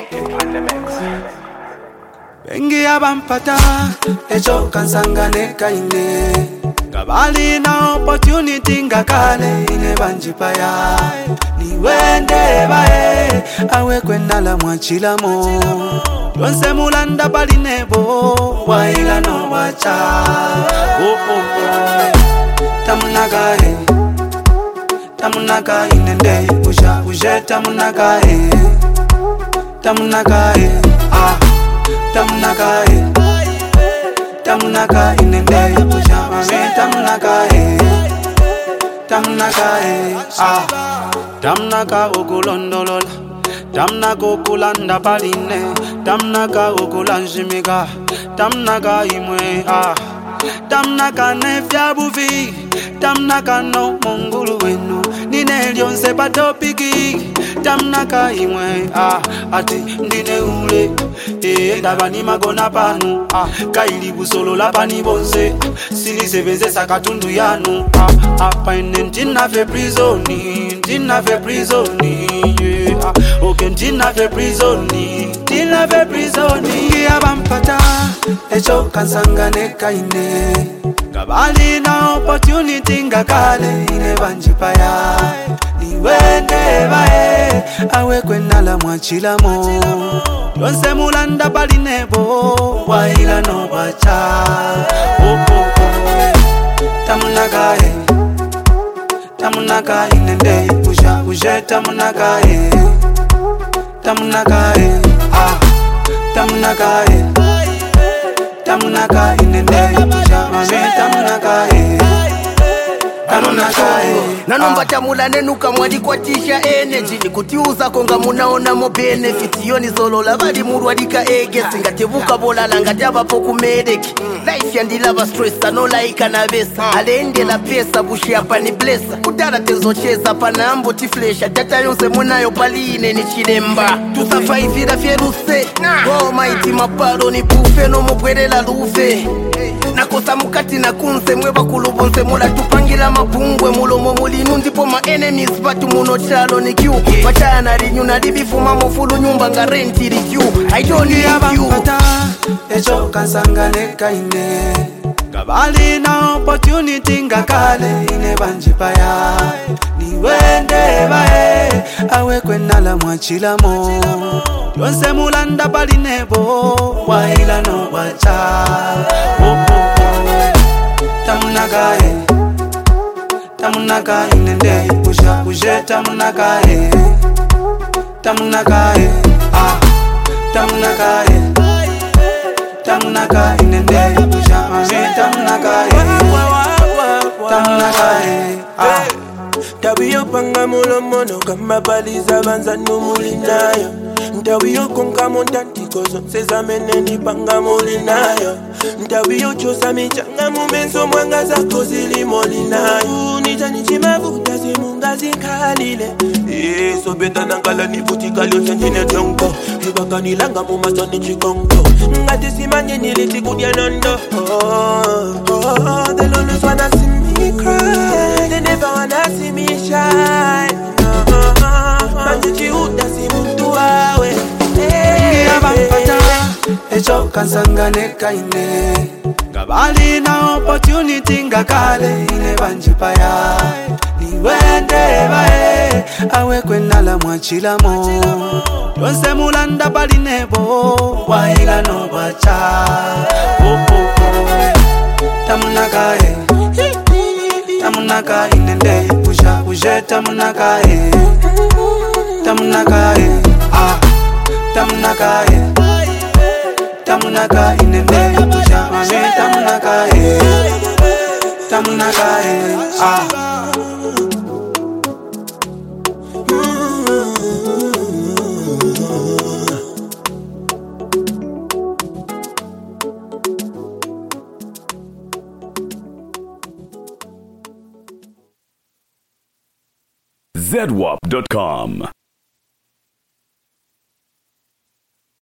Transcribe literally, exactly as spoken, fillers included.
Bengi abampata echo kansanga nekaine Gabali na opportunity ngakale ine banjipaya Niwende bae awe kwenala mwachilamo Yonse mulanda balinebo waila no wacha Oh oh oh Tamunaga e Tamunaga inende Usha uje tamunaga e Tamunaga e Ah Tamunaga e Tamunaga inende Usha mame tamunaga e Tamunaga e Ah Tamunaga ogulondolola Tamunaga okulanda baline Tamunaga okulanjimiga Tamunaga imwe Ah Tamunaga nefya buvi Tamunaga no mongulu wenu Nine lyonse badopiki Tamunaga imwe Ah ati ndine ule Eh ndabani magona panu Ah kaili busolo labani bonse Sili sebenze sakatundu yanu Ah apa ine ntina fe prisoni Ntina fe prisoni Yeah ah okay ntina fe prisoni Ntina fe prisoni Ngia bampata Echo kansanga nekaine Gabali na opportunity ngakale ine banjipaya Niwende bae awe kwenala mwachilamo Yonse mulanda balinebo waila no wacha Oh oh oh Tamunaga e Tamunaga inende Usha uje tamunaga e Tamunaga e Ah Tamunaga e Tamunaga inende Usha mame tamunaga e Tamunaga e Nanomba tamula nenuka mwadi kwa tisha energy Nikutiuza konga munaona mo benefit Yoni solo lavadi murwadika ege Singatevuka bola langataba poku medeki Life yandilava stress anolaika na vesa Alende la pesa bushi hapa ni blessa Kudara tezo cheza panambo tiflesha Tata yonse munayo paline ni chilemba Tusafaifira fieruse Go maiti maparo ni bufe no mubwere la lufe Nakosa mukati na kunse mweba kulubonse mula tupangila mapungwe mulomo mulinu ndipo ma enemies batu muno chalo ni kiu Machaya na rinyu na dibifu mamo fulu nyumba nga renti rikiu I don't need you Echo kansanga nekaine Gabali na opportunity ngakale ine banjipaya Niwende bae awe kwenala mwachilamo Yonse mulanda balinebo waila no wacha Oh oh oh Tamunaga e Tamunaga inende Usha uje tamunaga e Tamunaga e Ah Tamunaga e Tamunaga inende Usha mame tamunaga e Tamunaga e Ah Tabiyo panga mulo mono kama baliza banza numulinayo Ntawiyo konka montanti kozo Seza meneni panga mulinayo Ntawiyo chosa michanga mumenso mwanga zako zili molinayo Nijani chimavuta zimunga zinkalile Eee so beta nankala nivuti kalyo sentine jonko Hiwaka nilanga mumasoni chikongo Ngati simanye niliti kudia nondo Oh, oh, they always wanna see me cry They never wanna see me shine Manjichi udasi muntu wawe Ngia bampata Echo kansanga nekaine Gabali na opportunity ngakale ine banjipaya Niwende bae awe kwenala mwachilamo Yonse mulanda balinebo waila no wacha Oh oh oh Tamunaga e Tamunaga inende Usha uje tamunaga e Tamunaga e Ah Tamunaga e Tamunaga inende Usha mame tamunaga e Tamunaga e Ah Z W A P dot com